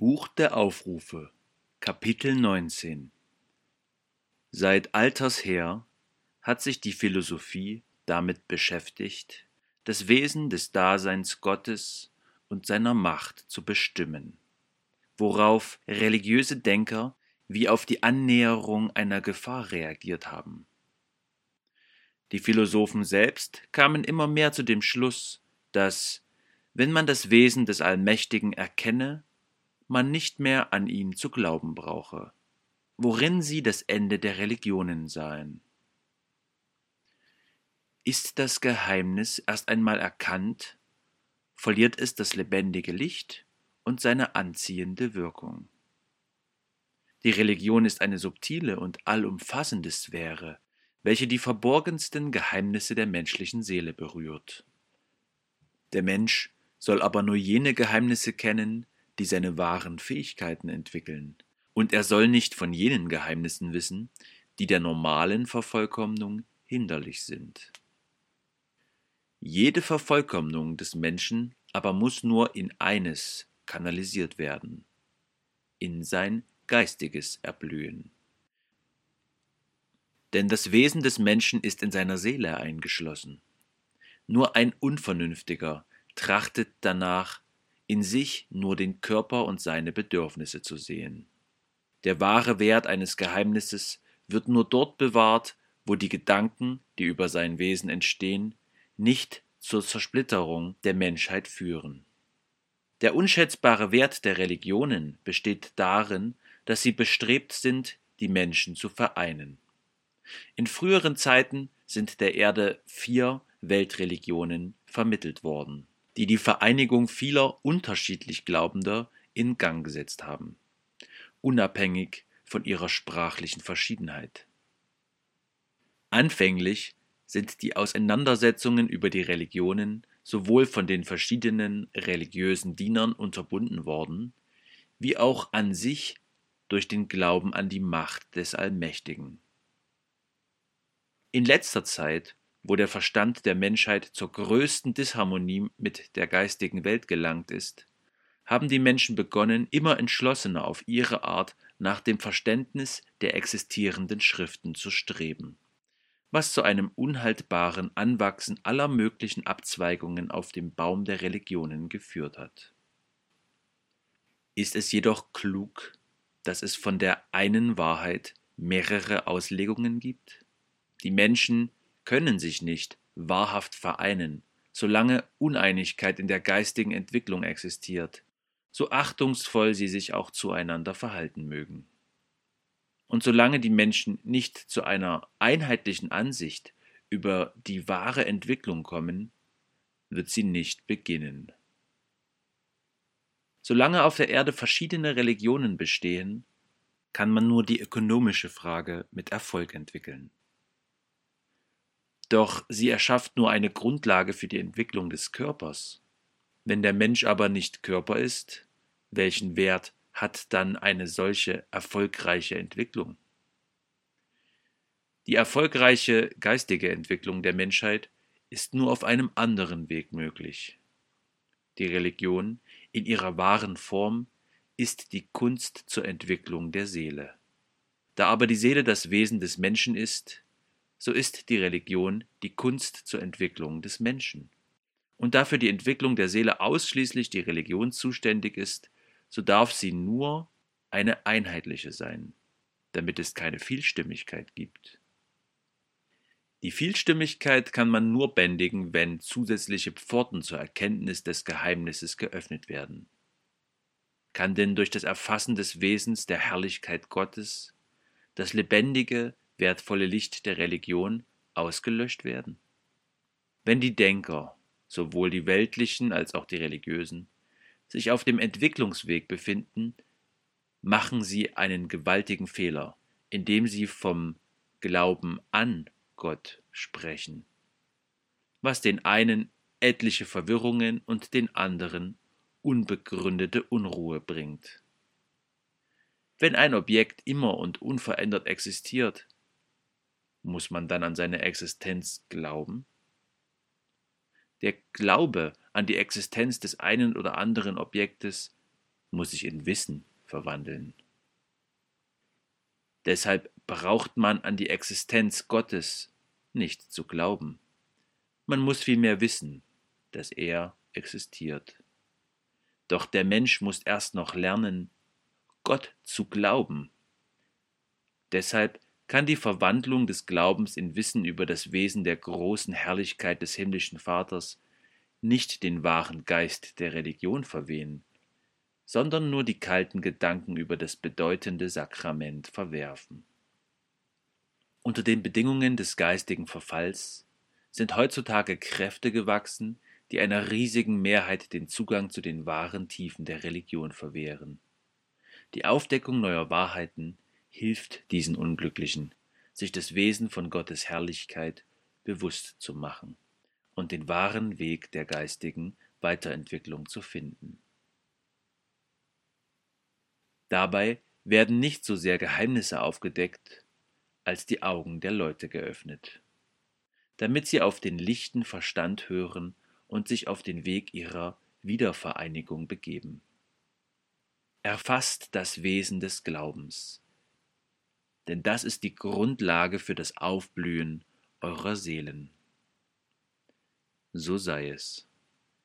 Buch der Aufrufe, Kapitel 19. Seit alters her hat sich die Philosophie damit beschäftigt, das Wesen des Daseins Gottes und seiner Macht zu bestimmen, worauf religiöse Denker wie auf die Annäherung einer Gefahr reagiert haben. Die Philosophen selbst kamen immer mehr zu dem Schluss, dass, wenn man das Wesen des Allmächtigen erkenne, man nicht mehr an ihn zu glauben brauche, worin sie das Ende der Religionen sahen. Ist das Geheimnis erst einmal erkannt, verliert es das lebendige Licht und seine anziehende Wirkung. Die Religion ist eine subtile und allumfassende Sphäre, welche die verborgensten Geheimnisse der menschlichen Seele berührt. Der Mensch soll aber nur jene Geheimnisse kennen, die seine wahren Fähigkeiten entwickeln, und er soll nicht von jenen Geheimnissen wissen, die der normalen Vervollkommnung hinderlich sind. Jede Vervollkommnung des Menschen aber muss nur in eines kanalisiert werden, in sein geistiges Erblühen. Denn das Wesen des Menschen ist in seiner Seele eingeschlossen. Nur ein Unvernünftiger trachtet danach, in sich nur den Körper und seine Bedürfnisse zu sehen. Der wahre Wert eines Geheimnisses wird nur dort bewahrt, wo die Gedanken, die über sein Wesen entstehen, nicht zur Zersplitterung der Menschheit führen. Der unschätzbare Wert der Religionen besteht darin, dass sie bestrebt sind, die Menschen zu vereinen. In früheren Zeiten sind der Erde 4 Weltreligionen vermittelt worden, die die Vereinigung vieler unterschiedlich Glaubender in Gang gesetzt haben, unabhängig von ihrer sprachlichen Verschiedenheit. Anfänglich sind die Auseinandersetzungen über die Religionen sowohl von den verschiedenen religiösen Dienern unterbunden worden, wie auch an sich durch den Glauben an die Macht des Allmächtigen. In letzter Zeit, wo der Verstand der Menschheit zur größten Disharmonie mit der geistigen Welt gelangt ist, haben die Menschen begonnen, immer entschlossener auf ihre Art nach dem Verständnis der existierenden Schriften zu streben, was zu einem unhaltbaren Anwachsen aller möglichen Abzweigungen auf dem Baum der Religionen geführt hat. Ist es jedoch klug, dass es von der einen Wahrheit mehrere Auslegungen gibt? Die Menschen können sich nicht wahrhaft vereinen, solange Uneinigkeit in der geistigen Entwicklung existiert, so achtungsvoll sie sich auch zueinander verhalten mögen. Und solange die Menschen nicht zu einer einheitlichen Ansicht über die wahre Entwicklung kommen, wird sie nicht beginnen. Solange auf der Erde verschiedene Religionen bestehen, kann man nur die ökonomische Frage mit Erfolg entwickeln. Doch sie erschafft nur eine Grundlage für die Entwicklung des Körpers. Wenn der Mensch aber nicht Körper ist, welchen Wert hat dann eine solche erfolgreiche Entwicklung? Die erfolgreiche geistige Entwicklung der Menschheit ist nur auf einem anderen Weg möglich. Die Religion in ihrer wahren Form ist die Kunst zur Entwicklung der Seele. Da aber die Seele das Wesen des Menschen ist, so ist die Religion die Kunst zur Entwicklung des Menschen. Und da für die Entwicklung der Seele ausschließlich die Religion zuständig ist, so darf sie nur eine einheitliche sein, damit es keine Vielstimmigkeit gibt. Die Vielstimmigkeit kann man nur bändigen, wenn zusätzliche Pforten zur Erkenntnis des Geheimnisses geöffnet werden. Kann denn durch das Erfassen des Wesens der Herrlichkeit Gottes das lebendige, wertvolle Licht der Religion ausgelöscht werden? Wenn die Denker, sowohl die weltlichen als auch die religiösen, sich auf dem Entwicklungsweg befinden, machen sie einen gewaltigen Fehler, indem sie vom Glauben an Gott sprechen, was den einen etliche Verwirrungen und den anderen unbegründete Unruhe bringt. Wenn ein Objekt immer und unverändert existiert, muss man dann an seine Existenz glauben? Der Glaube an die Existenz des einen oder anderen Objektes muss sich in Wissen verwandeln. Deshalb braucht man an die Existenz Gottes nicht zu glauben. Man muss vielmehr wissen, dass er existiert. Doch der Mensch muss erst noch lernen, Gott zu glauben. Deshalb kann die Verwandlung des Glaubens in Wissen über das Wesen der großen Herrlichkeit des himmlischen Vaters nicht den wahren Geist der Religion verwehen, sondern nur die kalten Gedanken über das bedeutende Sakrament verwerfen. Unter den Bedingungen des geistigen Verfalls sind heutzutage Kräfte gewachsen, die einer riesigen Mehrheit den Zugang zu den wahren Tiefen der Religion verwehren. Die Aufdeckung neuer Wahrheiten hilft diesen Unglücklichen, sich das Wesen von Gottes Herrlichkeit bewusst zu machen und den wahren Weg der geistigen Weiterentwicklung zu finden. Dabei werden nicht so sehr Geheimnisse aufgedeckt, als die Augen der Leute geöffnet, damit sie auf den lichten Verstand hören und sich auf den Weg ihrer Wiedervereinigung begeben. Erfasst das Wesen des Glaubens, denn das ist die Grundlage für das Aufblühen eurer Seelen. So sei es.